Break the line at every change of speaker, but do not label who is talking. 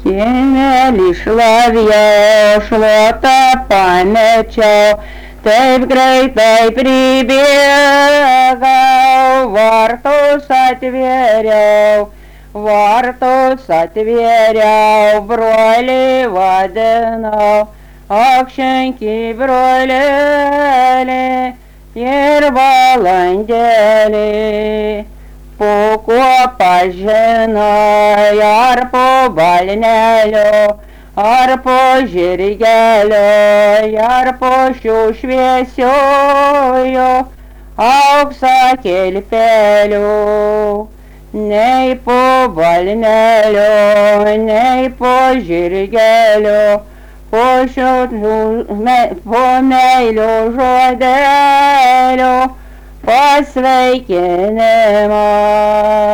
Kiemelį šlavėjau, šluotą pamečiau, taip greitai pribėgau, vartus atvėriau, brolį vadinau, akšenki brolėlį ir valandėlį. Po kuo pažinai, ar po balnelio, ar po žirgelio, ar po šių šviesiųjų auksą kilpelių. Nei po balnelio, nei po žirgelio, po meilių žodelių pasveikinimo.